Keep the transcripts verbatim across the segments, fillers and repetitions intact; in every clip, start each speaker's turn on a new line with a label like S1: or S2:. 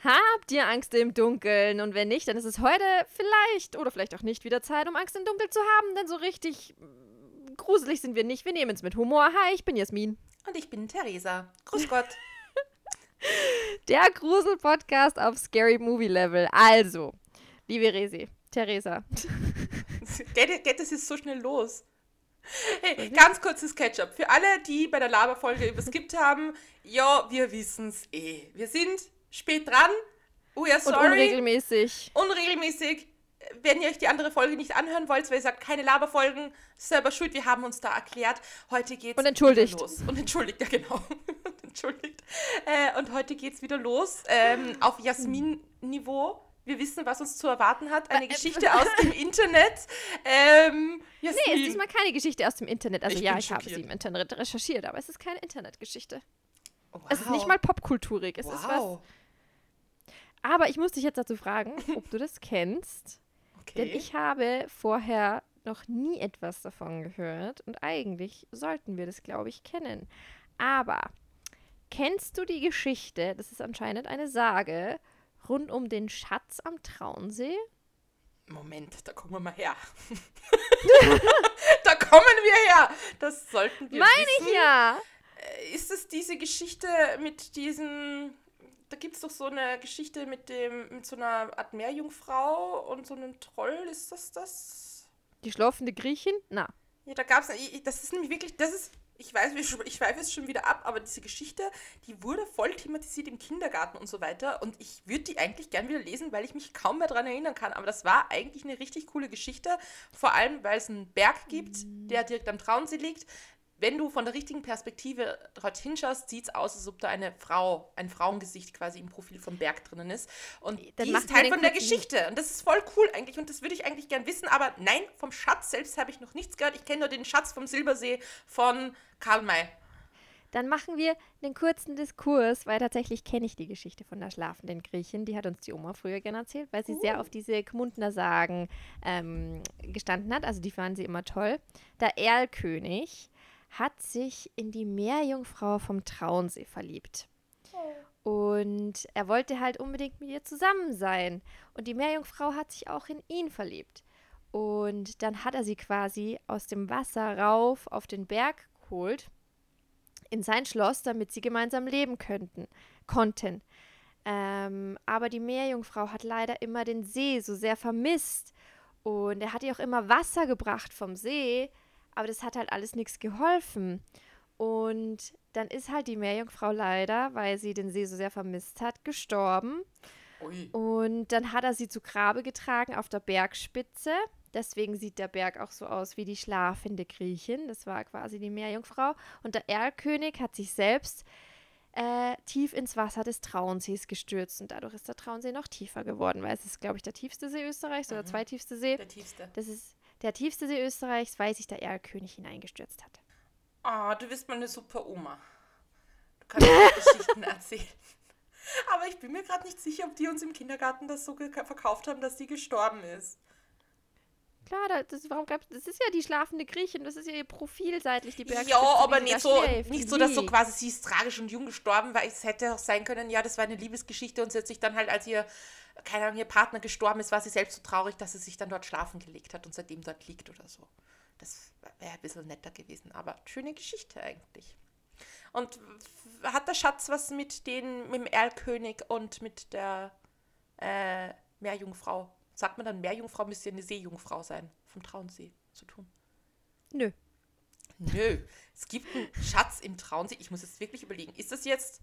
S1: Habt ihr Angst im Dunkeln? Und wenn nicht, dann ist es heute vielleicht oder vielleicht auch nicht wieder Zeit, um Angst im Dunkeln zu haben, denn so richtig mm, gruselig sind wir nicht. Wir nehmen es mit Humor. Hi, ich bin Jasmin.
S2: Und ich bin Theresa. Grüß Gott.
S1: Der Grusel-Podcast auf Scary Movie Level. Also, liebe Resi, Theresa.
S2: Geht, geht das jetzt so schnell los? Hey, ganz kurzes Catch-up. Für alle, die bei der Laberfolge überskippt haben, ja, wir wissen's eh. Wir sind spät dran. We are sorry.
S1: Und unregelmäßig.
S2: Unregelmäßig. Wenn ihr euch die andere Folge nicht anhören wollt, weil ihr sagt, keine Laberfolgen, selber schuld, wir haben uns da erklärt. Heute geht's
S1: Und entschuldigt.
S2: wieder los. Und entschuldigt, ja genau. Und entschuldigt. Äh, und heute geht's wieder los. Ähm, auf Jasmin-Niveau. Wir wissen, was uns zu erwarten hat. Eine Geschichte aus dem Internet. Ähm, Jasmin.
S1: Nee, es ist diesmal keine Geschichte aus dem Internet. Also
S2: Ich
S1: ja,
S2: bin
S1: ich habe
S2: schockiert.
S1: sie im Internet recherchiert, aber es ist keine Internetgeschichte.
S2: Oh, wow.
S1: Es ist nicht mal popkulturig. Es
S2: wow.
S1: ist was. Aber ich muss dich jetzt dazu fragen, ob du das kennst.
S2: Okay.
S1: Denn ich habe vorher noch nie etwas davon gehört. Und eigentlich sollten wir das, glaube ich, kennen. Aber kennst du die Geschichte, das ist anscheinend eine Sage, rund um den Schatz am Traunsee?
S2: Moment, da kommen wir mal her. Da kommen wir her. Das sollten wir
S1: Meine
S2: wissen.
S1: ich ja.
S2: Äh, Ist es diese Geschichte mit diesem... Da gibt es doch so eine Geschichte mit dem mit so einer Art Meerjungfrau und so einem Troll. Ist das das?
S1: Die schlafende Griechin? Na.
S2: Ja, da gab es... Das ist nämlich wirklich... Das ist... Ich weiß, ich schweife es schon wieder ab, aber diese Geschichte, die wurde voll thematisiert im Kindergarten und so weiter. Und ich würde die eigentlich gern wieder lesen, weil ich mich kaum mehr daran erinnern kann. Aber das war eigentlich eine richtig coole Geschichte. Vor allem, weil es einen Berg gibt, der direkt am Traunsee liegt. Wenn du von der richtigen Perspektive dorthin schaust, sieht es aus, als ob da eine Frau, ein Frauengesicht quasi im Profil vom Berg drinnen ist. Und
S1: Dann
S2: die
S1: machen
S2: ist
S1: wir
S2: Teil
S1: den
S2: von der
S1: kurzen-
S2: Geschichte. Und das ist voll cool eigentlich. Und das würde ich eigentlich gern wissen. Aber nein, vom Schatz selbst habe ich noch nichts gehört. Ich kenne nur den Schatz vom Silbersee von Karl May.
S1: Dann machen wir einen kurzen Diskurs, weil tatsächlich kenne ich die Geschichte von der schlafenden Griechin. Die hat uns die Oma früher gerne erzählt, weil sie
S2: Uh.
S1: sehr auf diese Gmundner Sagen ähm, gestanden hat. Also die fanden sie immer toll. Der Erlkönig hat sich in die Meerjungfrau vom Traunsee verliebt. Und er wollte halt unbedingt mit ihr zusammen sein. Und die Meerjungfrau hat sich auch in ihn verliebt. Und dann hat er sie quasi aus dem Wasser rauf auf den Berg geholt, in sein Schloss, damit sie gemeinsam leben könnten, konnten. Ähm, aber die Meerjungfrau hat leider immer den See so sehr vermisst. Und er hat ihr auch immer Wasser gebracht vom See, aber das hat halt alles nichts geholfen. Und dann ist halt die Meerjungfrau leider, weil sie den See so sehr vermisst hat, gestorben.
S2: Ui.
S1: Und dann hat er sie zu Grabe getragen auf der Bergspitze. Deswegen sieht der Berg auch so aus wie die schlafende Griechin. Das war quasi die Meerjungfrau. Und der Erlkönig hat sich selbst äh, tief ins Wasser des Trauensees gestürzt. Und dadurch ist der Traunsee noch tiefer geworden, weil es ist, glaube ich, der tiefste See Österreichs oder
S2: Mhm.
S1: zweitiefste See.
S2: Der tiefste.
S1: Das ist der tiefste See Österreichs, weil sich der Erlkönig hineingestürzt hat.
S2: Ah, du bist mal eine super Oma. Du kannst mir Geschichten erzählen. Aber ich bin mir gerade nicht sicher, ob die uns im Kindergarten das so ge- verkauft haben, dass die gestorben ist.
S1: Klar, da- das, warum gab's, das ist ja die schlafende Griechin, das ist ja ihr Profil seitlich, die Bergspitze.
S2: Ja, aber
S1: wie sie
S2: nicht
S1: da
S2: so,
S1: schläft,
S2: nicht
S1: die
S2: so, dass so
S1: liegt.
S2: quasi sie ist tragisch und jung gestorben, weil es hätte auch sein können, ja, das war eine Liebesgeschichte und sie hat sich dann halt, als ihr, keine Ahnung, ihr Partner gestorben ist, war sie selbst so traurig, dass sie sich dann dort schlafen gelegt hat und seitdem dort liegt oder so. Das wäre ein bisschen netter gewesen, aber schöne Geschichte eigentlich. Und w- hat der Schatz was mit, den, mit dem Erlkönig und mit der äh, Meerjungfrau? Sagt man dann, Meerjungfrau müsste ja eine Seejungfrau sein, vom Traunsee zu tun?
S1: Nö.
S2: Nö, es gibt einen Schatz im Traunsee. Ich muss jetzt wirklich überlegen, ist das jetzt,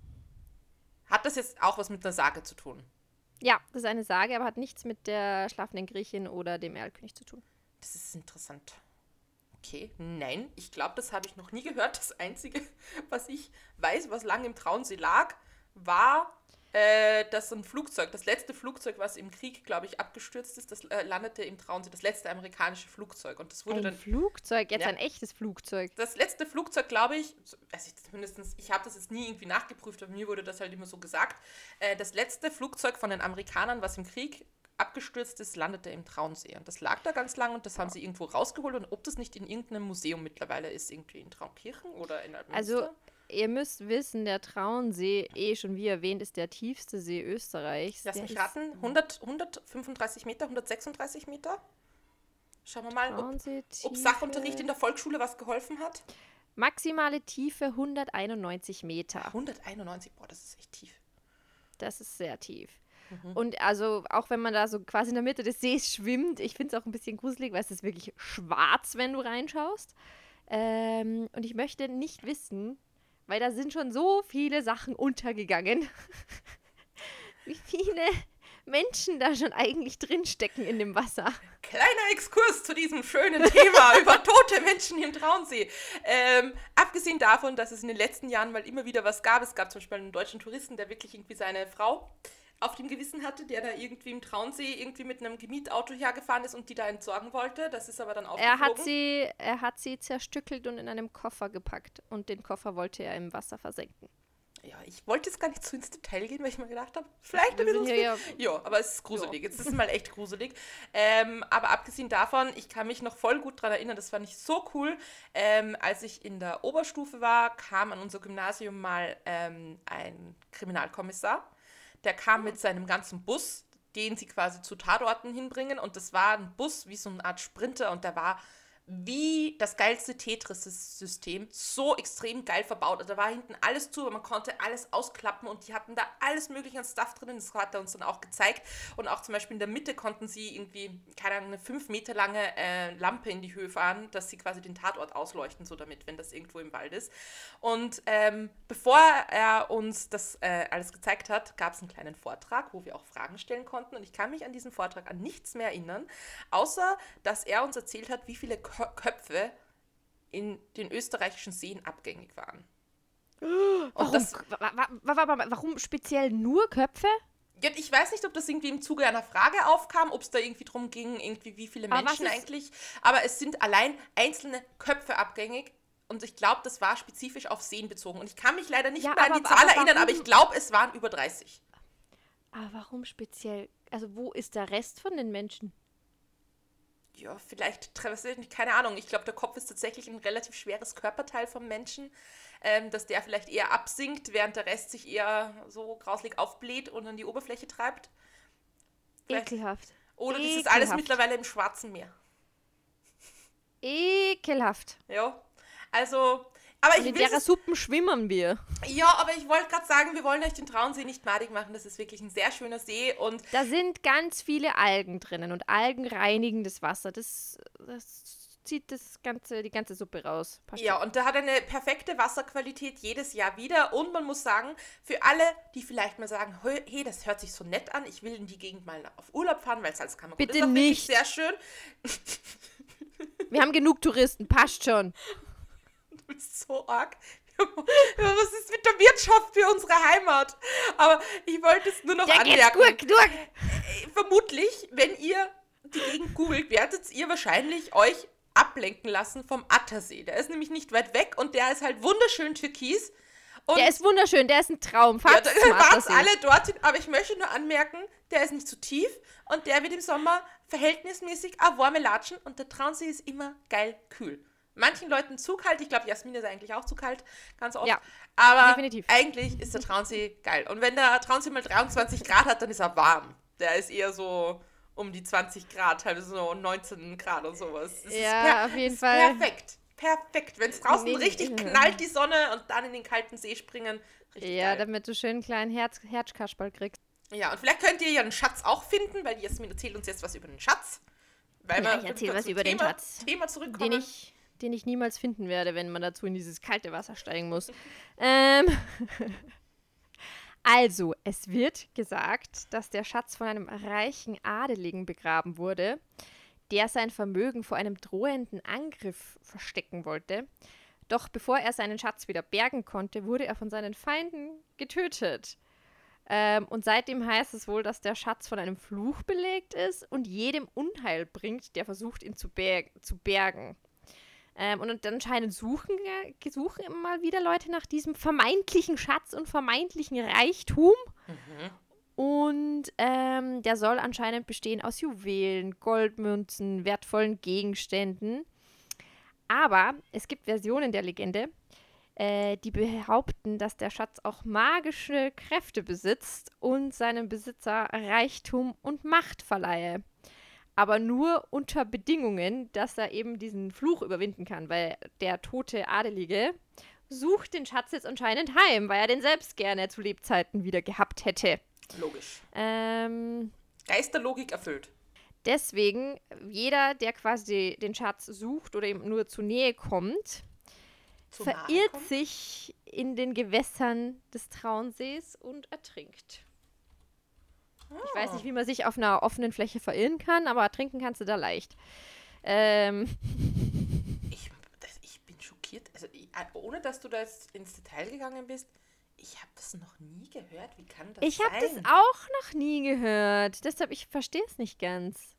S2: hat das jetzt auch was mit einer Sage zu tun?
S1: Ja, das ist eine Sage, aber hat nichts mit der schlafenden Griechin oder dem Erlkönig zu tun.
S2: Das ist interessant. Okay, nein, ich glaube, das habe ich noch nie gehört. Das Einzige, was ich weiß, was lange im Traunsee lag, war, äh, dass ein Flugzeug, das letzte Flugzeug, was im Krieg, glaube ich, abgestürzt ist, das äh, landete im Traunsee, das letzte amerikanische Flugzeug. Und das wurde
S1: Ein
S2: dann
S1: Flugzeug, jetzt
S2: Ja.
S1: ein echtes Flugzeug.
S2: das letzte Flugzeug, glaube ich, also ich zumindest, ich habe das jetzt nie irgendwie nachgeprüft, aber mir wurde das halt immer so gesagt, äh, das letzte Flugzeug von den Amerikanern, was im Krieg abgestürzt ist, landete im Traunsee. Und das lag da ganz lang und das haben sie irgendwo rausgeholt. Und ob das nicht in irgendeinem Museum mittlerweile ist, irgendwie in Traunkirchen oder in Altmünster?
S1: Also ihr müsst wissen, der Traunsee, eh schon wie erwähnt, ist der tiefste See Österreichs.
S2: Lass
S1: der
S2: mich
S1: ist
S2: raten, hundert, hundertfünfunddreißig Meter, hundertsechsunddreißig Meter? Schauen wir mal, ob, ob
S1: Traunsee-Tiefe.
S2: Sachunterricht in der Volksschule was geholfen hat.
S1: Maximale Tiefe hunderteinundneunzig Meter.
S2: hunderteinundneunzig, boah, das ist echt tief.
S1: Das ist sehr tief.
S2: Mhm.
S1: Und also auch wenn man da so quasi in der Mitte des Sees schwimmt, ich finde es auch ein bisschen gruselig, weil es ist wirklich schwarz, wenn du reinschaust. Ähm, und ich möchte nicht wissen, weil da sind schon so viele Sachen untergegangen, wie viele Menschen da schon eigentlich drinstecken in dem Wasser.
S2: Kleiner Exkurs zu diesem schönen Thema über tote Menschen im Traunsee. Ähm, abgesehen davon, dass es in den letzten Jahren mal immer wieder was gab. Es gab zum Beispiel einen deutschen Touristen, der wirklich irgendwie seine Frau auf dem Gewissen hatte, der da irgendwie im Traunsee irgendwie mit einem Gemietauto hergefahren ist und die da entsorgen wollte. Das ist aber dann aufgeflogen.
S1: Er hat sie, er hat sie zerstückelt und in einem Koffer gepackt. Und den Koffer wollte er im Wasser versenken.
S2: Ja, ich wollte jetzt gar nicht zu ins Detail gehen, weil ich mir gedacht habe, vielleicht
S1: Wir
S2: wird
S1: sind
S2: uns
S1: ja,
S2: viel-
S1: ja,
S2: Ja, aber es ist gruselig. Jetzt ist es mal echt gruselig. Ähm, aber abgesehen davon, ich kann mich noch voll gut daran erinnern, das fand ich so cool. Ähm, als ich in der Oberstufe war, kam an unser Gymnasium mal ähm, ein Kriminalkommissar. Der kam mit seinem ganzen Bus, den sie quasi zu Tatorten hinbringen. Und das war ein Bus wie so eine Art Sprinter und der war wie das geilste Tetris-System, so extrem geil verbaut. Also da war hinten alles zu, aber man konnte alles ausklappen und die hatten da alles mögliche an Stuff drinnen. Das hat er uns dann auch gezeigt. Und auch zum Beispiel in der Mitte konnten sie irgendwie, keine Ahnung, eine fünf Meter lange äh, Lampe in die Höhe fahren, dass sie quasi den Tatort ausleuchten, so damit, wenn das irgendwo im Wald ist. Und ähm, bevor er uns das äh, alles gezeigt hat, gab es einen kleinen Vortrag, wo wir auch Fragen stellen konnten. Und ich kann mich an diesen Vortrag an nichts mehr erinnern, außer, dass er uns erzählt hat, wie viele Kö- Köpfe in den österreichischen Seen abgängig waren. Und
S1: Warum,
S2: das,
S1: wa- wa- wa- wa- wa- warum speziell nur Köpfe?
S2: ja, ich weiß nicht, ob das irgendwie im Zuge einer Frage aufkam, ob es da irgendwie drum ging, irgendwie wie viele
S1: Aber was
S2: Menschen
S1: ist-
S2: eigentlich, aber es sind allein einzelne Köpfe abgängig und ich glaube, das war spezifisch auf Seen bezogen. Und ich kann mich leider nicht
S1: Ja,
S2: mehr an
S1: aber-
S2: die Zahl
S1: aber
S2: erinnern, aber
S1: warum-
S2: ich glaube, es waren über dreißig.
S1: Aber warum speziell? Also wo ist der Rest von den Menschen?
S2: Ja, vielleicht, keine Ahnung, ich glaube, der Kopf ist tatsächlich ein relativ schweres Körperteil vom Menschen, ähm, dass der vielleicht eher absinkt, während der Rest sich eher so grauslig aufbläht und an die Oberfläche treibt. Vielleicht-
S1: Ekelhaft.
S2: Oder das ist alles
S1: Ekelhaft.
S2: mittlerweile im Schwarzen Meer.
S1: Ekelhaft.
S2: Ja, also, aber
S1: Und
S2: ich
S1: in
S2: will
S1: der Suppen schwimmen wir.
S2: ja, aber ich wollte gerade sagen, wir wollen euch den Traunsee nicht madig machen, das ist wirklich ein sehr schöner See und
S1: Da sind ganz viele Algen drinnen und Algen reinigen das Wasser. Das, das zieht das ganze, die ganze Suppe raus. Passt
S2: ja,
S1: schon.
S2: und der hat eine perfekte Wasserqualität jedes Jahr wieder. Und man muss sagen, für alle, die vielleicht mal sagen, hey, hey, das hört sich so nett an, ich will in die Gegend mal auf Urlaub fahren, weil Salzkammergut
S1: Bitte
S2: ist auch wirklich
S1: nicht.
S2: sehr schön.
S1: Wir haben genug Touristen, passt schon.
S2: Du bist so arg. Was ist mit der Wirtschaft für unsere Heimat? Aber ich wollte es nur noch
S1: Der geht's
S2: anmerken.
S1: gut, durch.
S2: Vermutlich, wenn ihr die Gegend googelt, werdet ihr wahrscheinlich euch ablenken lassen vom Attersee. Der ist nämlich nicht weit weg und der ist halt wunderschön türkis. Und
S1: Der ist wunderschön, der ist ein Traum.
S2: ja,
S1: Fahrt
S2: da
S1: zum
S2: waren
S1: Attersee.
S2: alle dorthin, aber ich möchte nur anmerken, der ist nicht zu tief und der wird im Sommer verhältnismäßig auch warme Latschen und der Traunsee ist immer geil kühl. Manchen Leuten zu kalt, ich glaube, Jasmin ist eigentlich auch zu kalt, ganz oft.
S1: Ja,
S2: aber
S1: definitiv.
S2: eigentlich ist der Traunsee geil. Und wenn der Traunsee mal dreiundzwanzig Grad hat, dann ist er warm. Der ist eher so um die zwanzig Grad, teilweise so neunzehn Grad und sowas. Es ist
S1: Ja, auf jeden
S2: ist
S1: Fall.
S2: Perfekt, perfekt. Wenn es draußen
S1: Nee,
S2: richtig
S1: nee.
S2: knallt, die Sonne, und dann in den kalten See springen, richtig
S1: Ja,
S2: geil.
S1: damit du schön einen kleinen Herz Herzkasperl kriegst.
S2: Ja, und vielleicht könnt ihr ja einen Schatz auch finden, weil die Jasmin erzählt uns jetzt was über den Schatz. Weil
S1: Ja,
S2: wir
S1: ich erzähl
S2: wieder
S1: was
S2: zum
S1: über den
S2: Thema,
S1: Schatz.
S2: Thema zurückkommen.
S1: Den ich, den ich niemals finden werde, wenn man dazu in dieses kalte Wasser steigen muss. ähm, also, es wird gesagt, dass der Schatz von einem reichen Adeligen begraben wurde, der sein Vermögen vor einem drohenden Angriff verstecken wollte. Doch bevor er seinen Schatz wieder bergen konnte, wurde er von seinen Feinden getötet. Ähm, und seitdem heißt es wohl, dass der Schatz von einem Fluch belegt ist und jedem Unheil bringt, der versucht, ihn zu, berg zu bergen. Ähm, und, und anscheinend suchen, äh, suchen immer mal wieder Leute nach diesem vermeintlichen Schatz und vermeintlichen Reichtum.
S2: Mhm.
S1: Und ähm, der soll anscheinend bestehen aus Juwelen, Goldmünzen, wertvollen Gegenständen. Aber es gibt Versionen der Legende, Äh, die behaupten, dass der Schatz auch magische Kräfte besitzt und seinem Besitzer Reichtum und Macht verleihe. Aber nur unter Bedingungen, dass er eben diesen Fluch überwinden kann, weil der tote Adelige sucht den Schatz jetzt anscheinend heim, weil er den selbst gerne zu Lebzeiten wieder gehabt hätte.
S2: Logisch.
S1: Ähm,
S2: Geisterlogik erfüllt.
S1: deswegen, jeder, der quasi den Schatz sucht oder ihm nur zu Nähe kommt,
S2: Zu nahe
S1: verirrt
S2: kommt.
S1: sich in den Gewässern des Trauensees und ertrinkt. Ich weiß nicht, wie man sich auf einer offenen Fläche verirren kann, aber ertrinken kannst du da leicht. Ähm,
S2: Ich, das, ich bin schockiert. Also, ich, ohne dass du da jetzt ins Detail gegangen bist, ich habe das noch nie gehört. Wie kann das
S1: ich
S2: sein?
S1: habe das auch noch nie gehört. Deshalb, ich verstehe es nicht ganz.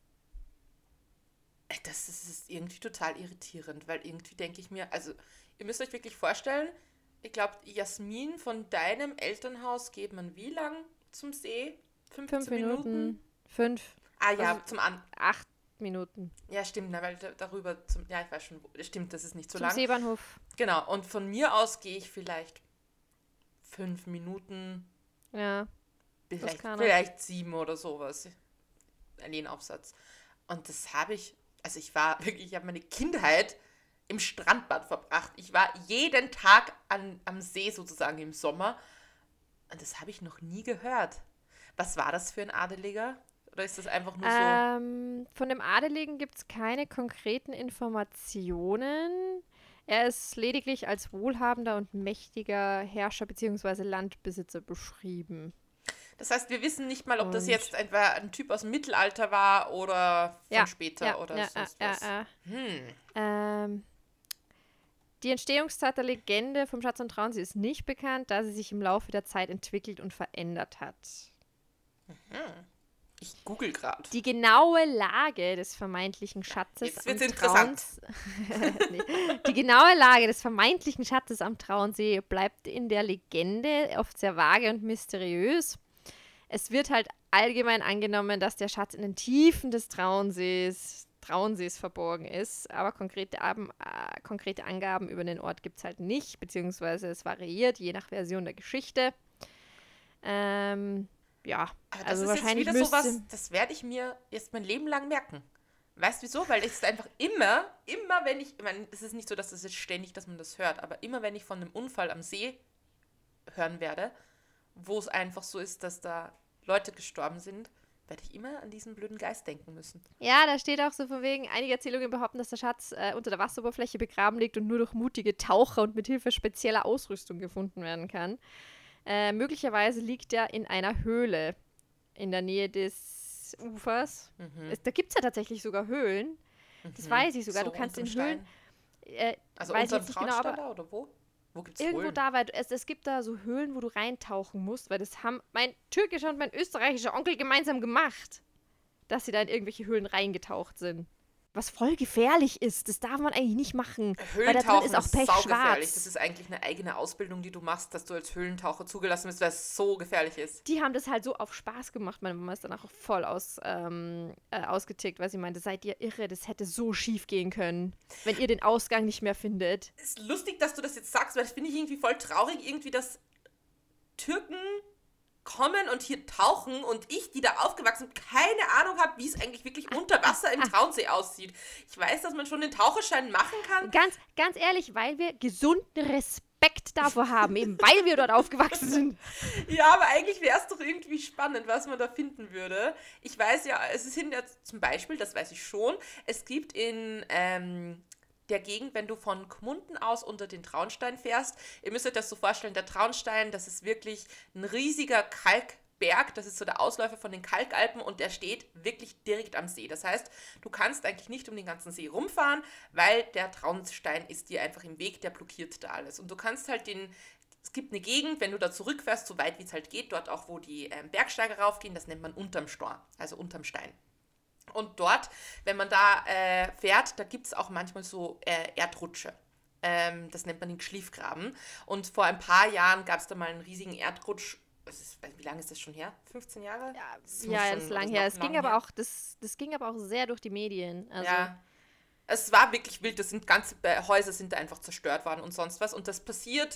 S2: Das ist, ist irgendwie total irritierend, weil irgendwie denke ich mir, also ihr müsst euch wirklich vorstellen, ich glaube, Jasmin von deinem Elternhaus geht man wie lang zum See? fünfzehn
S1: Fünf Minuten. Fünf.
S2: Ah ja,
S1: Also-
S2: zum An.
S1: Acht Minuten.
S2: Ja, stimmt, na, weil da, darüber zum. Ja, ich weiß schon, wo- stimmt, das ist nicht so
S1: Zum
S2: lang.
S1: Seebahnhof.
S2: Genau, und von mir aus gehe ich vielleicht fünf Minuten,
S1: Ja.
S2: vielleicht,
S1: Toskana.
S2: vielleicht sieben oder sowas. Ein Aufsatz. Und das habe ich, also ich war wirklich, ich habe meine Kindheit im Strandbad verbracht. Ich war jeden Tag an, am See sozusagen im Sommer. Und das habe ich noch nie gehört. Was war das für ein Adeliger? Oder ist das einfach nur so?
S1: Ähm, von dem Adeligen gibt es keine konkreten Informationen. Er ist lediglich als wohlhabender und mächtiger Herrscher bzw. Landbesitzer beschrieben.
S2: Das heißt, wir wissen nicht mal, ob das
S1: Und-
S2: jetzt einfach ein Typ aus dem Mittelalter war oder von
S1: Ja,
S2: später
S1: ja,
S2: oder
S1: ja,
S2: sonst
S1: ja,
S2: was.
S1: ja, ja.
S2: Hm.
S1: Ähm, die Entstehungszeit der Legende vom Schatz und Traunsee ist nicht bekannt, da sie sich im Laufe der Zeit entwickelt und verändert hat.
S2: Ich google gerade.
S1: Die genaue Lage des vermeintlichen Schatzes
S2: Jetzt
S1: am
S2: wird's interessant.
S1: Trauns- nee. Die genaue Lage des vermeintlichen Schatzes am Traunsee bleibt in der Legende oft sehr vage und mysteriös. Es wird halt allgemein angenommen, dass der Schatz in den Tiefen des Trauensees, Trauensees verborgen ist, aber konkrete, Ab- äh, konkrete Angaben über den Ort gibt es halt nicht, beziehungsweise es variiert je nach Version der Geschichte. Ähm, ja,
S2: Aber das
S1: also
S2: ist jetzt
S1: wahrscheinlich
S2: wieder sowas,
S1: müsste-
S2: das werde ich mir jetzt mein Leben lang merken. Weißt du wieso? Weil es ist einfach immer, immer wenn ich, ich meine, es ist nicht so, dass das jetzt ständig, dass man das hört, aber immer wenn ich von einem Unfall am See hören werde, wo es einfach so ist, dass da Leute gestorben sind, werde ich immer an diesen blöden Geist denken müssen.
S1: Ja, da steht auch so von wegen, einige Erzählungen behaupten, dass der Schatz äh, unter der Wasseroberfläche begraben liegt und nur durch mutige Taucher und mit Hilfe spezieller Ausrüstung gefunden werden kann. Äh, möglicherweise liegt er in einer Höhle in der Nähe des Ufers.
S2: Mhm.
S1: Es, da gibt es ja tatsächlich sogar Höhlen. Das weiß ich sogar.
S2: So
S1: du kannst in
S2: unterm
S1: Höhlen.
S2: Stein.
S1: Äh,
S2: Also
S1: weiß ich
S2: unter
S1: jetzt
S2: dem
S1: nicht genau, aber
S2: Traunstein da oder wo? Wo gibt's
S1: irgendwo
S2: Höhlen?
S1: da, weil es, es gibt da so Höhlen, wo du reintauchen musst, weil das haben mein türkischer und mein österreichischer Onkel gemeinsam gemacht, dass sie da in irgendwelche Höhlen reingetaucht sind. Was voll gefährlich ist, das darf man eigentlich nicht machen. Weil da drin
S2: Höhlentauchen
S1: ist auch
S2: ist saugefährlich.
S1: pechschwarz.
S2: Das ist eigentlich eine eigene Ausbildung, die du machst, dass du als Höhlentaucher zugelassen bist, weil es so gefährlich ist.
S1: Die haben das halt so auf Spaß gemacht. Meine Mama ist danach auch voll aus, ähm, äh, ausgetickt, weil sie meinte, seid ihr irre, das hätte so schief gehen können, wenn ihr den Ausgang nicht mehr findet.
S2: Es ist lustig, dass du das jetzt sagst, weil das finde ich irgendwie voll traurig, irgendwie, dass Türken kommen und hier tauchen und ich, die da aufgewachsen bin, keine Ahnung habe, wie es eigentlich wirklich unter Wasser im Traunsee aussieht. Ich weiß, dass man schon den Taucherschein machen kann.
S1: Ganz, ganz ehrlich, weil wir gesunden Respekt davor haben, eben weil wir dort aufgewachsen sind.
S2: Ja, aber eigentlich wäre es doch irgendwie spannend, was man da finden würde. Ich weiß ja, es sind ja zum Beispiel, das weiß ich schon, es gibt in ähm, der Gegend, wenn du von Gmunden aus unter den Traunstein fährst, ihr müsst euch das so vorstellen, der Traunstein, das ist wirklich ein riesiger Kalkberg, das ist so der Ausläufer von den Kalkalpen und der steht wirklich direkt am See. Das heißt, du kannst eigentlich nicht um den ganzen See rumfahren, weil der Traunstein ist dir einfach im Weg, der blockiert da alles. Und du kannst halt den, es gibt eine Gegend, wenn du da zurückfährst, so weit wie es halt geht, dort auch, wo die ähm, Bergsteiger raufgehen, das nennt man unterm Storn, also unterm Stein. Und dort, wenn man da äh, fährt, da gibt es auch manchmal so äh, Erdrutsche. Ähm, das nennt man den Schliefgraben. Und vor ein paar Jahren gab es da mal einen riesigen Erdrutsch. Das ist, wie lange ist das schon her? fünfzehn Jahre?
S1: Ja,
S2: Das muss
S1: ja,
S2: schon-
S1: das ist lang
S2: oder
S1: her.
S2: noch
S1: Es ging
S2: lang
S1: aber
S2: her.
S1: auch, das, das ging aber auch sehr durch die Medien. Also,
S2: Ja. Es war wirklich wild, das sind ganze Häuser sind da einfach zerstört worden und sonst was. Und das passiert,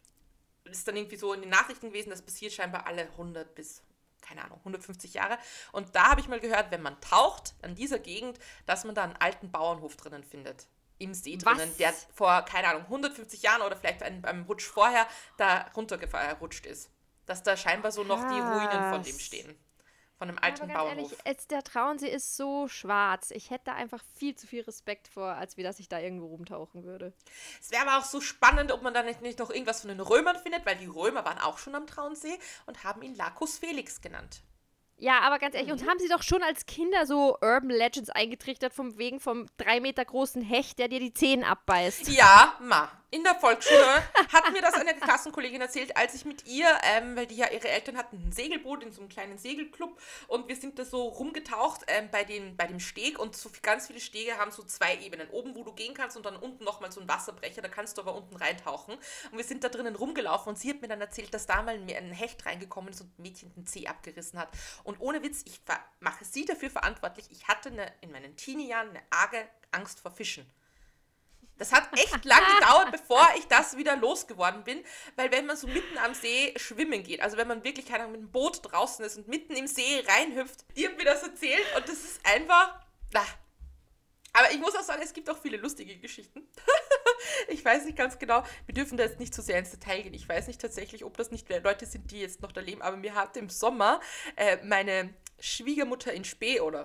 S2: ist dann irgendwie so in den Nachrichten gewesen, das passiert scheinbar alle hundert bis, keine Ahnung, hundertfünfzig Jahre. Und da habe ich mal gehört, wenn man taucht an dieser Gegend, dass man da einen alten Bauernhof drinnen findet. Im See drinnen,
S1: Was?
S2: der vor, keine Ahnung, hundertfünfzig Jahren oder vielleicht ein, beim Rutsch vorher da runtergerutscht ist. Dass da scheinbar so noch die Ruinen von dem
S1: Krass.
S2: stehen. Von einem
S1: Ja,
S2: alten
S1: aber ganz
S2: Bauernhof.
S1: ehrlich, jetzt der Traunsee ist so schwarz. Ich hätte da einfach viel zu viel Respekt vor, als wie dass ich da irgendwo rumtauchen würde.
S2: Es wäre aber auch so spannend, ob man da nicht, nicht noch irgendwas von den Römern findet, weil die Römer waren auch schon am Traunsee und haben ihn Lacus Felix genannt.
S1: Ja, aber ganz ehrlich,
S2: Mhm.
S1: uns haben sie doch schon als Kinder so Urban Legends eingetrichtert, vom wegen vom drei Meter großen Hecht, der dir die Zähne abbeißt.
S2: Ja, ma. In der Volksschule hat mir das eine Klassenkollegin erzählt, als ich mit ihr, ähm, weil die ja ihre Eltern hatten ein Segelboot in so einem kleinen Segelclub und wir sind da so rumgetaucht ähm, bei, den, bei dem Steg und so ganz viele Stege haben so zwei Ebenen. Oben, wo du gehen kannst und dann unten nochmal so ein Wasserbrecher, da kannst du aber unten reintauchen. Und wir sind da drinnen rumgelaufen und sie hat mir dann erzählt, dass da mal ein Hecht reingekommen ist und ein Mädchen den Zeh abgerissen hat. Und ohne Witz, ich ver- mache sie dafür verantwortlich, ich hatte eine, in meinen Teenie-Jahren eine arge Angst vor Fischen. Das hat echt lang gedauert, bevor ich das wieder losgeworden bin, weil wenn man so mitten am See schwimmen geht, also wenn man wirklich, keine Ahnung, mit einem Boot draußen ist und mitten im See reinhüpft, die hat mir das erzählt und das ist einfach, na. Aber ich muss auch sagen, es gibt auch viele lustige Geschichten. Ich weiß nicht ganz genau, wir dürfen da jetzt nicht so sehr ins Detail gehen. Ich weiß nicht tatsächlich, ob das nicht Leute sind, die jetzt noch da leben, aber mir hat im Sommer äh, meine Schwiegermutter in Spee oder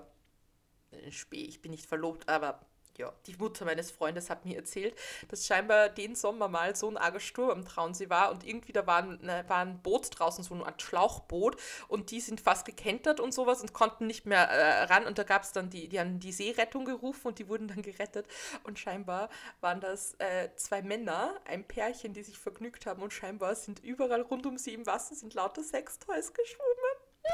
S2: in Spee, ich bin nicht verlobt, aber ja, die Mutter meines Freundes hat mir erzählt, dass scheinbar den Sommer mal so ein arger Sturm am Traunsee war und irgendwie da war ein, war ein Boot draußen, so eine Art Schlauchboot und die sind fast gekentert und sowas und konnten nicht mehr äh, ran und da gab es dann, die, die haben die Seerettung gerufen und die wurden dann gerettet und scheinbar waren das äh, zwei Männer, ein Pärchen, die sich vergnügt haben und scheinbar sind überall rund um sie im Wasser sind lauter Sextoys geschwommen.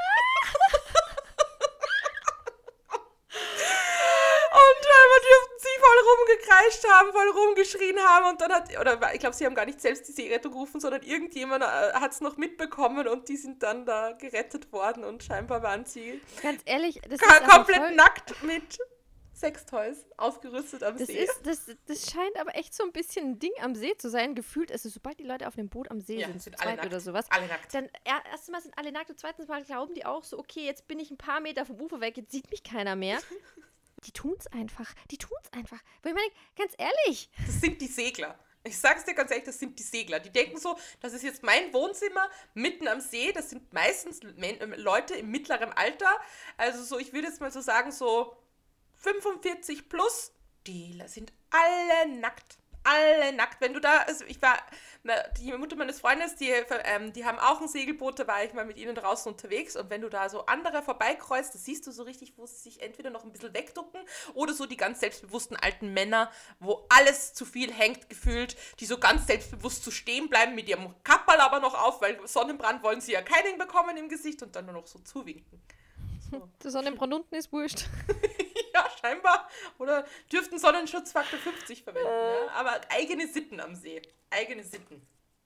S2: Und scheinbar dürften sie voll rumgekreischt haben, voll rumgeschrien haben und dann hat, oder ich glaube, sie haben gar nicht selbst die Seerettung gerufen, sondern irgendjemand äh, hat es noch mitbekommen und die sind dann da gerettet worden und scheinbar waren sie
S1: Ganz ehrlich, das
S2: ka-
S1: ist aber
S2: komplett
S1: voll,
S2: nackt mit Sextoys ausgerüstet am
S1: das
S2: See.
S1: ist, das, das scheint aber echt so ein bisschen ein Ding am See zu sein. Gefühlt, also sobald die Leute auf dem Boot am See
S2: Ja,
S1: sind, zu
S2: sind alle
S1: zweit
S2: nackt.
S1: oder sowas,
S2: Alle nackt.
S1: dann er, erstens mal sind alle nackt und zweitens mal glauben die auch so, okay, jetzt bin ich ein paar Meter vom Ufer weg, jetzt sieht mich keiner mehr. Die tun's einfach. Die tun's einfach. Wo ich meine, ganz ehrlich.
S2: Das sind die Segler. Ich sag's dir ganz ehrlich, das sind die Segler. Die denken so, das ist jetzt mein Wohnzimmer mitten am See. Das sind meistens Men- äh, Leute im mittleren Alter. Also so, ich würde jetzt mal so sagen, so fünfundvierzig plus. Die sind alle nackt. Alle nackt. Wenn du da, also ich war, die Mutter meines Freundes, die, ähm, die haben auch ein Segelboot, da war ich mal mit ihnen draußen unterwegs und wenn du da so andere vorbeikreuzt, das siehst du so richtig, wo sie sich entweder noch ein bisschen wegducken oder so die ganz selbstbewussten alten Männer, wo alles zu viel hängt gefühlt, die so ganz selbstbewusst zu stehen bleiben mit ihrem Kapperl aber noch auf, weil Sonnenbrand wollen sie ja keinen bekommen im Gesicht und dann nur noch so zuwinken. So.
S1: Der Sonnenbrand unten ist wurscht.
S2: Ja, scheinbar. Oder dürften Sonnenschutzfaktor fünfzig verwenden. Ja? Aber eigene Sitten am See. Eigene Sitten.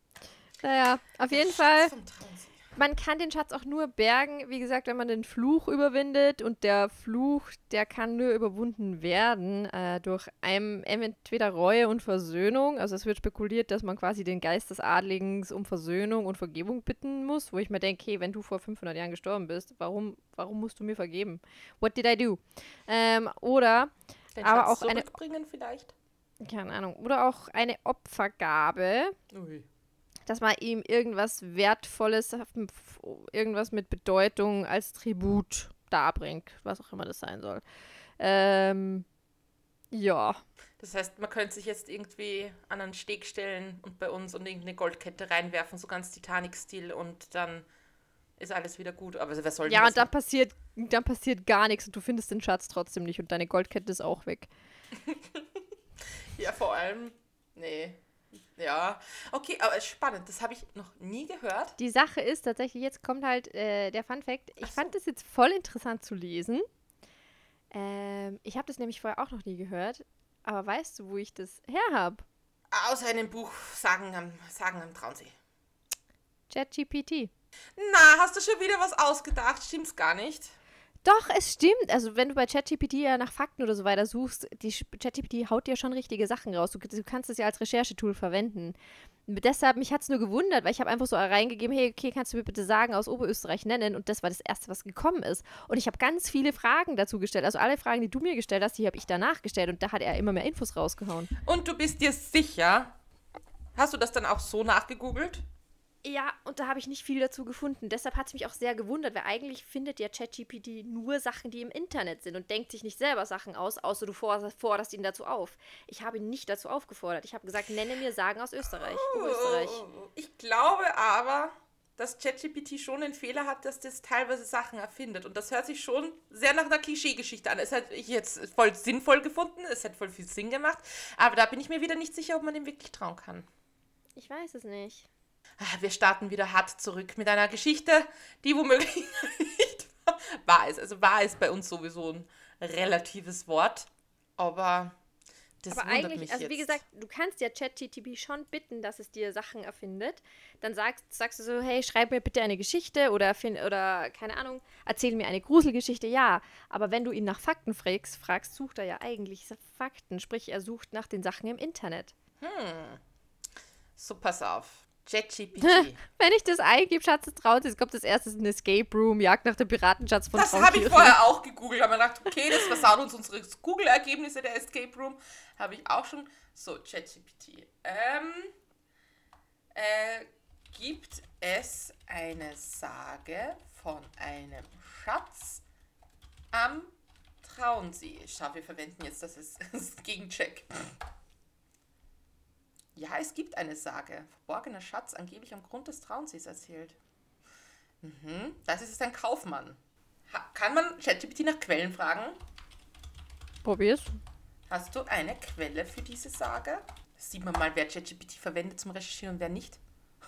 S1: Naja, auf jeden Fall.
S2: Vom Traunsee.
S1: Man kann den Schatz auch nur bergen, wie gesagt, wenn man den Fluch überwindet. Und der Fluch, der kann nur überwunden werden äh, durch einem, entweder Reue und Versöhnung. Also es wird spekuliert, dass man quasi den Geist des Adligens um Versöhnung und Vergebung bitten muss. Wo ich mir denke, hey, wenn du vor fünfhundert Jahren gestorben bist, warum, warum musst du mir vergeben? What did I do? Ähm, oder
S2: Den
S1: aber
S2: Schatz
S1: auch eine,
S2: zurückbringen vielleicht.
S1: keine Ahnung, oder auch eine Opfergabe.
S2: Ui.
S1: Dass man ihm irgendwas Wertvolles, irgendwas mit Bedeutung als Tribut darbringt, was auch immer das sein soll. Ähm, ja.
S2: Das heißt, man könnte sich jetzt irgendwie an einen Steg stellen und bei uns und irgendeine Goldkette reinwerfen, so ganz Titanic-Stil und dann ist alles wieder gut. Aber wer soll denn
S1: Ja,
S2: das
S1: und dann passiert, dann passiert gar nichts und du findest den Schatz trotzdem nicht und deine Goldkette ist auch weg.
S2: Ja, vor allem, nee. Ja, okay, aber spannend, das habe ich noch nie gehört.
S1: Die Sache ist tatsächlich, jetzt kommt halt äh, der Funfact. Ich
S2: Ach so.
S1: fand das jetzt voll interessant zu lesen. Ähm, ich habe das nämlich vorher auch noch nie gehört. Aber weißt du, wo ich das her habe?
S2: Aus einem Buch Sagen am, Sagen am Traunsee.
S1: ChatGPT.
S2: Na, hast du schon wieder was ausgedacht? Stimmt's gar nicht?
S1: Doch, es stimmt. Also wenn du bei ChatGPT ja nach Fakten oder so weiter suchst, die Sch- ChatGPT haut dir schon richtige Sachen raus. Du, du kannst es ja als Recherchetool verwenden. Deshalb, mich hat es nur gewundert, weil ich habe einfach so reingegeben, hey, okay, kannst du mir bitte Sagen aus Oberösterreich nennen? Und das war das Erste, was gekommen ist. Und ich habe ganz viele Fragen dazu gestellt. Also alle Fragen, die du mir gestellt hast, die habe ich danach gestellt. Und da hat er immer mehr Infos rausgehauen.
S2: Und du bist dir sicher, hast du das dann auch so nachgegoogelt?
S1: Ja, und da habe ich nicht viel dazu gefunden. Deshalb hat es mich auch sehr gewundert, weil eigentlich findet ja ChatGPT nur Sachen, die im Internet sind und denkt sich nicht selber Sachen aus, außer du for- forderst ihn dazu auf. Ich habe ihn nicht dazu aufgefordert. Ich habe gesagt, nenne mir Sagen aus Österreich. Oberösterreich.
S2: Ich glaube aber, dass ChatGPT schon den Fehler hat, dass das teilweise Sachen erfindet. Und das hört sich schon sehr nach einer Klischeegeschichte an. Es hat ich jetzt voll sinnvoll gefunden, es hat voll viel Sinn gemacht, aber da bin ich mir wieder nicht sicher, ob man dem wirklich trauen kann.
S1: Ich weiß es nicht.
S2: Wir starten wieder hart zurück mit einer Geschichte, die womöglich nicht wahr ist. Also wahr ist bei uns sowieso ein relatives Wort, aber das
S1: Aber
S2: wundert
S1: eigentlich,
S2: mich
S1: also
S2: jetzt.
S1: wie gesagt, du kannst ja ChatGPT schon bitten, dass es dir Sachen erfindet. Dann sagst, sagst du so, hey, schreib mir bitte eine Geschichte oder, find, oder keine Ahnung, erzähl mir eine Gruselgeschichte, ja. Aber wenn du ihn nach Fakten fragst, fragst, sucht er ja eigentlich Fakten. Sprich, er sucht nach den Sachen im Internet.
S2: Hm. So, pass auf. ChatGPT.
S1: Wenn ich das eingebe, Schatz des Trauzes, kommt das erste ein Escape Room, Jagd nach dem Piratenschatz von
S2: Das habe ich vorher auch gegoogelt. Habe mir gedacht, okay, das versaut uns unsere Google-Ergebnisse der Escape Room. Habe ich auch schon. So, ChatGPT. Ähm, äh, gibt es eine Sage von einem Schatz am Traunsee? Schau, wir verwenden jetzt das als Gegencheck. Ja, es gibt eine Sage. Verborgener Schatz angeblich am Grund des Traunsees erzählt. Mhm. Das ist ein Kaufmann. Ha- kann man ChatGPT nach Quellen fragen?
S1: Probier's.
S2: Hast du eine Quelle für diese Sage? Das sieht man mal, wer ChatGPT verwendet zum Recherchieren und wer nicht.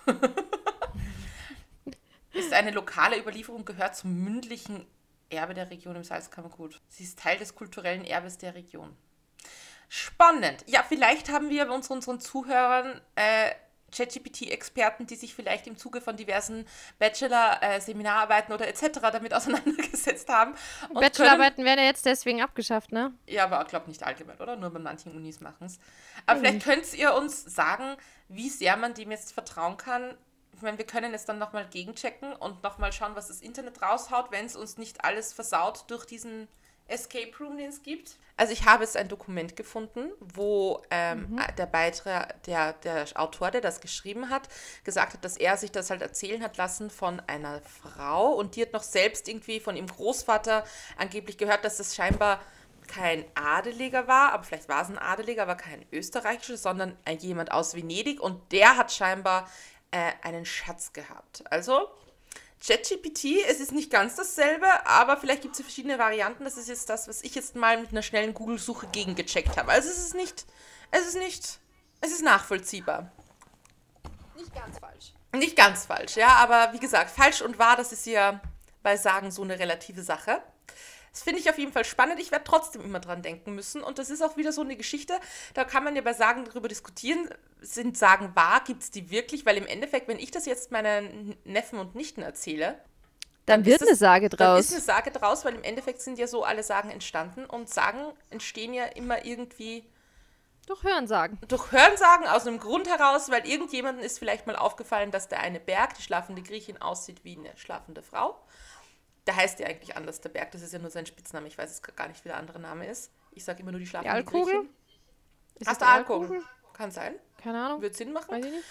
S2: Ist eine lokale Überlieferung, gehört zum mündlichen Erbe der Region im Salzkammergut. Sie ist Teil des kulturellen Erbes der Region. Spannend. Ja, vielleicht haben wir unter unseren Zuhörern äh, ChatGPT-Experten, die sich vielleicht im Zuge von diversen Bachelor-Seminararbeiten oder et cetera damit auseinandergesetzt haben. Und
S1: Bachelorarbeiten
S2: können,
S1: werden ja jetzt deswegen abgeschafft, ne?
S2: ja, aber ich glaube nicht allgemein, oder? Nur bei manchen Unis machen es. Aber
S1: Mhm.
S2: vielleicht könnt ihr uns sagen, wie sehr man dem jetzt vertrauen kann. Ich meine, wir können jetzt dann nochmal gegenchecken und nochmal schauen, was das Internet raushaut, wenn es uns nicht alles versaut durch diesen Escape Room, den es gibt. Also ich habe jetzt ein Dokument gefunden, wo ähm,
S1: Mhm.
S2: der Beitrag, der, der Autor, der das geschrieben hat, gesagt hat, dass er sich das halt erzählen hat lassen von einer Frau und die hat noch selbst irgendwie von ihrem Großvater angeblich gehört, dass das scheinbar kein Adeliger war, aber vielleicht war es ein Adeliger, aber kein österreichischer, sondern ein, jemand aus Venedig und der hat scheinbar äh, einen Schatz gehabt. Also ChatGPT, es ist nicht ganz dasselbe, aber vielleicht gibt es ja verschiedene Varianten. Das ist jetzt das, was ich jetzt mal mit einer schnellen Google-Suche gegengecheckt habe. Also es ist nicht, es ist nicht, es ist nachvollziehbar.
S1: Nicht ganz falsch.
S2: Nicht ganz falsch, ja, aber wie gesagt, falsch und wahr, das ist ja bei Sagen so eine relative Sache. Das finde ich auf jeden Fall spannend. Ich werde trotzdem immer dran denken müssen. Und das ist auch wieder so eine Geschichte, da kann man ja bei Sagen darüber diskutieren, sind Sagen wahr, gibt es die wirklich? Weil im Endeffekt, wenn ich das jetzt meinen Neffen und Nichten erzähle,
S1: Dann wird
S2: ist
S1: eine
S2: es-
S1: Sage
S2: dann ist
S1: draus.
S2: eine Sage draus, weil im Endeffekt sind ja so alle Sagen entstanden. Und Sagen entstehen ja immer irgendwie
S1: Doch Hören sagen.
S2: durch Hörensagen aus einem Grund heraus, weil irgendjemandem ist vielleicht mal aufgefallen, dass der eine Berg, die schlafende Griechin, aussieht wie eine schlafende Frau. Der heißt ja eigentlich anders, der Berg, das ist ja nur sein Spitzname. Ich weiß jetzt gar nicht, wie der andere Name ist. Ich sage immer nur die
S1: Die
S2: schlafende
S1: Altkugel?
S2: Griechin.
S1: Ist
S2: Hast
S1: das
S2: du
S1: die
S2: Alkohol? Kann sein.
S1: Keine Ahnung.
S2: Wird Sinn machen.
S1: Weiß ich nicht.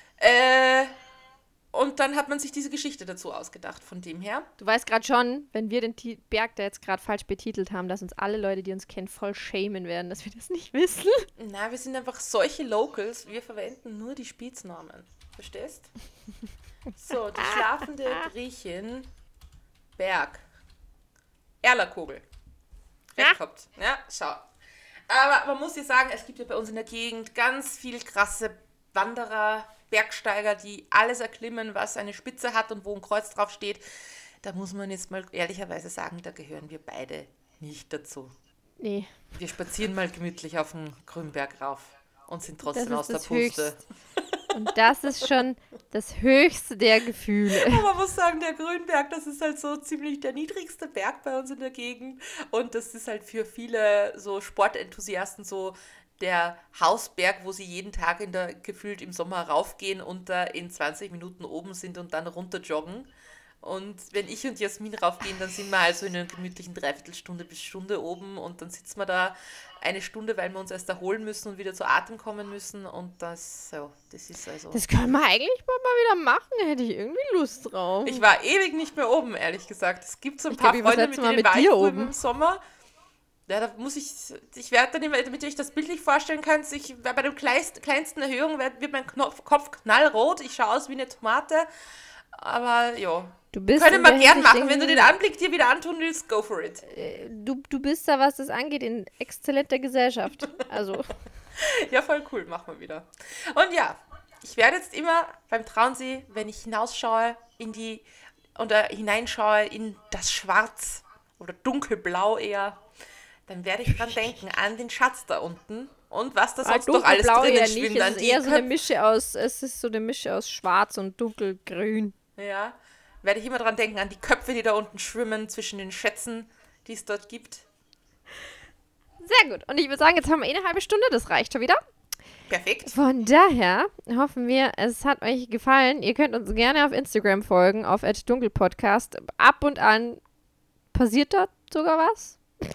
S2: Äh, und dann hat man sich diese Geschichte dazu ausgedacht, von dem her.
S1: Du weißt gerade schon, wenn wir den Ti- Berg da jetzt gerade falsch betitelt haben, dass uns alle Leute, die uns kennen, voll schämen werden, dass wir das nicht wissen.
S2: Na, wir sind einfach solche Locals, wir verwenden nur die Spitznamen. Verstehst? So, die schlafende Griechin, Berg. Erlerkogel. Recht
S1: Ja.
S2: gehabt. Ja, schau. Aber man muss ja sagen, es gibt ja bei uns in der Gegend ganz viel krasse Wanderer, Bergsteiger, die alles erklimmen, was eine Spitze hat und wo ein Kreuz drauf steht. Da muss man jetzt mal ehrlicherweise sagen, da gehören wir beide nicht dazu.
S1: Nee,
S2: Wir spazieren mal gemütlich auf den Grünberg rauf und sind trotzdem
S1: Das
S2: aus
S1: ist
S2: der
S1: das
S2: Puste.
S1: Und das ist schon das höchste der Gefühle.
S2: Aber man muss sagen, der Grünberg, das ist halt so ziemlich der niedrigste Berg bei uns in der Gegend. Und das ist halt für viele so Sportenthusiasten so der Hausberg, wo sie jeden Tag in der, gefühlt im Sommer raufgehen und da in zwanzig Minuten oben sind und dann runter joggen. Und wenn ich und Jasmin raufgehen, dann sind wir also in einer gemütlichen Dreiviertelstunde bis Stunde oben und dann sitzen wir da eine Stunde, weil wir uns erst erholen müssen und wieder zu Atem kommen müssen und das, so, das ist also...
S1: Das können wir eigentlich mal wieder machen, hätte ich irgendwie Lust drauf.
S2: Ich war ewig nicht mehr oben, ehrlich gesagt. Es gibt so ein
S1: Ich
S2: paar
S1: glaub, ich war
S2: Freunde,
S1: das
S2: mit
S1: letzte
S2: denen
S1: Mal
S2: war
S1: mit
S2: ich
S1: dir
S2: früher
S1: oben.
S2: im Sommer. Ja, da muss ich, ich werde dann immer, damit ihr euch das bildlich vorstellen könnt, ich, bei der kleinsten, kleinsten Erhöhung wird, wird mein Knopf, Kopf knallrot, ich schaue aus wie eine Tomate, aber ja,
S1: Du bist
S2: können
S1: in
S2: wir
S1: der
S2: gern
S1: Hinsicht
S2: machen, wenn du den
S1: irgendwie-
S2: Anblick dir wieder antun willst, go for it.
S1: Äh, Du, du bist da, was das angeht, in exzellenter Gesellschaft. Also,
S2: Ja, voll cool, machen wir wieder. Und ja, ich werde jetzt immer beim Traunsee, wenn ich hinausschaue in die, oder hineinschaue in das Schwarz oder dunkelblau eher, dann werde ich dran denken, an den Schatz da unten und was da sonst noch alles
S1: dunkelblau
S2: drinnen
S1: eher nicht.
S2: schwimmt. An
S1: Es ist
S2: die
S1: eher so eine
S2: Köpfe.
S1: Mische aus, es ist so eine Mische aus Schwarz und Dunkelgrün.
S2: Ja, werde ich immer dran denken, an die Köpfe, die da unten schwimmen, zwischen den Schätzen, die es dort gibt.
S1: Sehr gut. Und ich würde sagen, jetzt haben wir eh eine halbe Stunde, das reicht schon wieder.
S2: Perfekt.
S1: Von daher hoffen wir, es hat euch gefallen. Ihr könnt uns gerne auf Instagram folgen, auf dunkelpodcast. Ab und an passiert dort sogar was.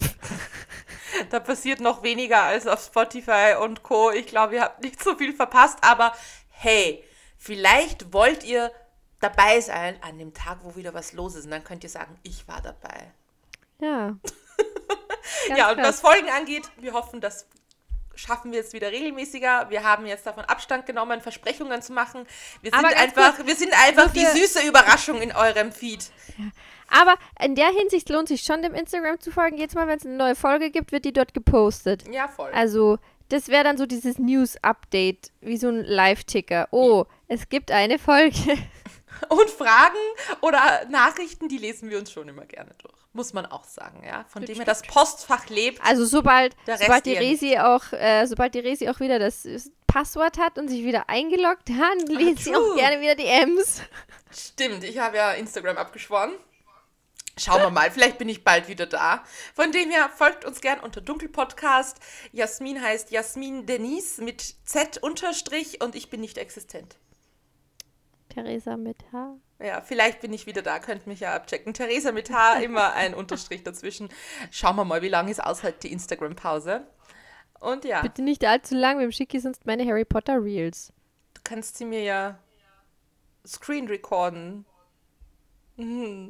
S2: Da passiert noch weniger als auf Spotify und Co. Ich glaube, ihr habt nicht so viel verpasst, aber hey, vielleicht wollt ihr dabei sein an dem Tag, wo wieder was los ist. Und dann könnt ihr sagen, ich war dabei.
S1: Ja. Ganz
S2: Ja, und
S1: krass.
S2: was Folgen angeht, wir hoffen, das schaffen wir jetzt wieder regelmäßiger. Wir haben jetzt davon Abstand genommen, Versprechungen zu machen. Wir sind
S1: Aber ganz
S2: einfach,
S1: kurz,
S2: wir sind einfach
S1: nur
S2: die
S1: für-
S2: süße Überraschung in eurem Feed.
S1: Aber in der Hinsicht lohnt sich schon, dem Instagram zu folgen. Jedes Mal, wenn es eine neue Folge gibt, wird die dort gepostet.
S2: Ja, voll.
S1: Also, das wäre dann so dieses News-Update, wie so ein Live-Ticker. Oh, es gibt eine Folge.
S2: Und Fragen oder Nachrichten, die lesen wir uns schon immer gerne durch. Muss man auch sagen, ja. Von dem her das Postfach lebt.
S1: Also, sobald,
S2: Der Rest
S1: sobald, die
S2: eher nicht.
S1: Resi auch, äh, sobald die Resi auch wieder das äh, Passwort hat und sich wieder eingeloggt hat, liest sie auch
S2: true.
S1: gerne wieder die Ems.
S2: Stimmt, ich habe ja Instagram abgeschworen. Schauen wir mal, vielleicht bin ich bald wieder da. Von dem her folgt uns gern unter Dunkelpodcast. Jasmin heißt Jasmin Denise mit Z unterstrich und ich bin nicht existent.
S1: Theresa mit H.
S2: Ja, vielleicht bin ich wieder da, könnt mich ja abchecken. Theresa mit H, immer ein Unterstrich dazwischen. Schauen wir mal, wie lange es aushält, die Instagram-Pause. Und ja,
S1: Bitte nicht allzu lang, wem schicke ich sonst meine Harry Potter Reels?
S2: du kannst sie mir ja screen recorden. Mhm.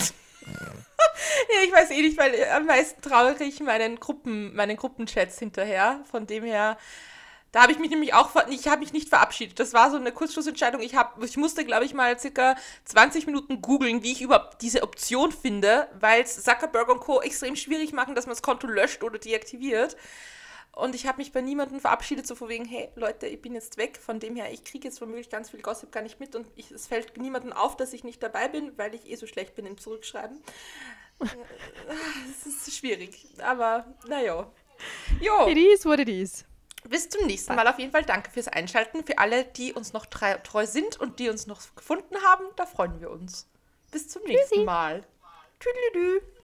S2: Ja, ich weiß eh nicht, weil am meisten trauere ich meinen Gruppen, meinen Gruppenchats hinterher. Von dem her, da habe ich mich nämlich auch, ver- ich habe mich nicht verabschiedet. Das war so eine Kurzschlussentscheidung. Ich, hab, ich musste, glaube ich, mal circa zwanzig Minuten googeln, wie ich überhaupt diese Option finde, weil es Zuckerberg und Co. extrem schwierig machen, dass man das Konto löscht oder deaktiviert. Und ich habe mich bei niemandem verabschiedet, so von wegen, hey Leute, ich bin jetzt weg. Von dem her, ich kriege jetzt womöglich ganz viel Gossip gar nicht mit und ich, es fällt niemandem auf, dass ich nicht dabei bin, weil ich eh so schlecht bin im Zurückschreiben. Es ist schwierig, aber naja. Jo,
S1: It is what it is.
S2: bis zum nächsten Mal auf jeden Fall. Danke fürs Einschalten. Für alle, die uns noch treu, treu sind und die uns noch gefunden haben, da freuen wir uns. Bis zum nächsten Mal. Tschüss.